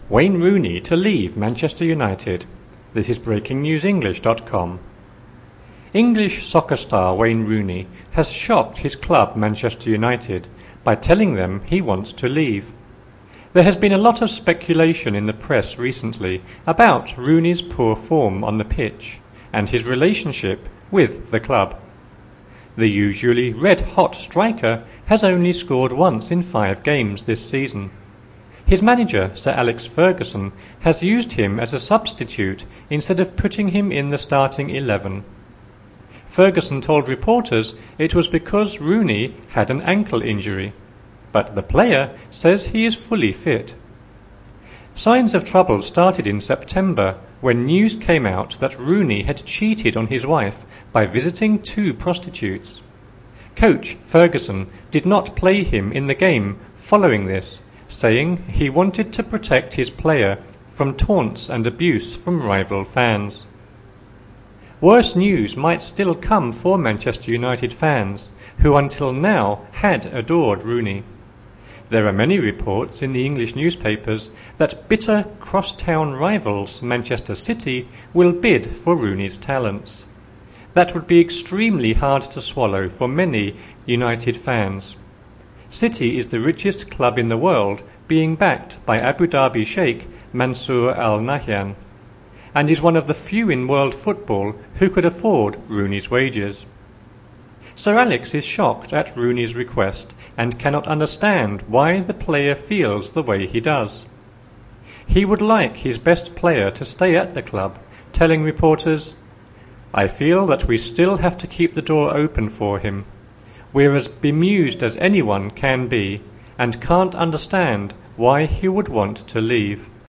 Wayne Rooney to leave Manchester United. This is BreakingNewsEnglish.com. English soccer star Wayne Rooney has shocked his club Manchester United by telling them he wants to leave. There has been a lot of speculation in the press recently about Rooney's poor form on the pitch and his relationship with the club. The usually red-hot striker has only scored once in 5 games this season. His manager, Sir Alex Ferguson, has used him as a substitute instead of putting him in the starting 11. Ferguson told reporters it was because Rooney had an ankle injury, but the player says he is fully fit. Signs of trouble started in September when news came out that Rooney had cheated on his wife by visiting 2 prostitutes. Coach Ferguson did not play him in the game following this, saying he wanted to protect his player from taunts and abuse from rival fans. Worse news might still come for Manchester United fans, who until now had adored Rooney. There are many reports in the English newspapers that bitter crosstown rivals Manchester City will bid for Rooney's talents. That would be extremely hard to swallow for many United fans. City is the richest club in the world, being backed by Abu Dhabi Sheikh Mansour Al Nahyan, and is one of the few in world football who could afford Rooney's wages. Sir Alex is shocked at Rooney's request and cannot understand why the player feels the way he does. He would like his best player to stay at the club, telling reporters, "I feel that we still have to keep the door open for him. We're as bemused as anyone can be and can't understand why he would want to leave."